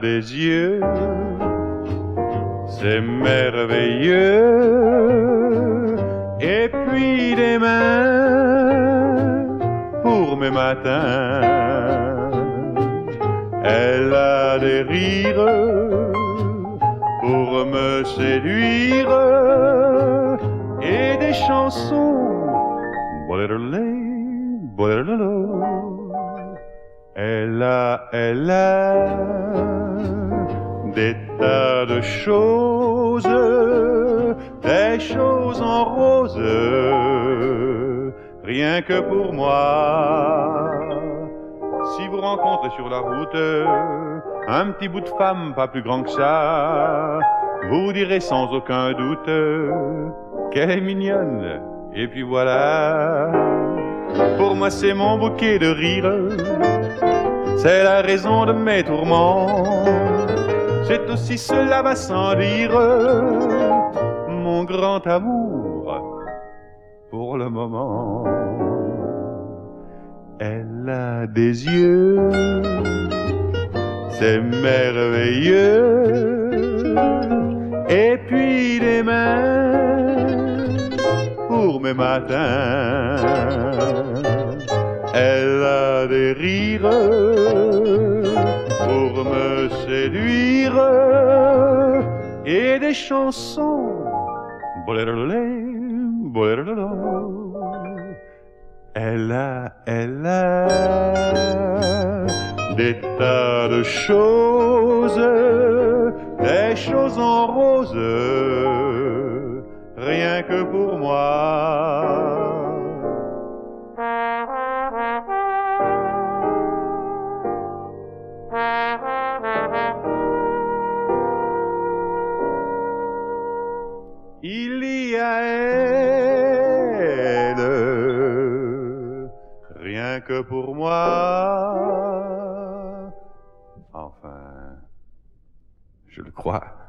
des yeux, c'est merveilleux, et puis des mains pour mes matins. Elle a des rires pour me séduire et des chansons. Elle a des tas de choses, des choses en rose, rien que pour moi. Si vous rencontrez sur la route un petit bout de femme pas plus grand que ça, vous direz sans aucun doute qu'elle est mignonne. Et puis voilà, pour moi c'est mon bouquet de rire, c'est la raison de mes tourments. C'est aussi, cela va sans dire, mon grand amour pour le moment. Elle a des yeux, c'est merveilleux, et puis des mains pour mes matins. Elle a des rires pour me séduire et des chansons. Elle a des tas de choses, des choses en rose, rien que pour moi. Il y a elle, rien que pour moi. Enfin, je le crois.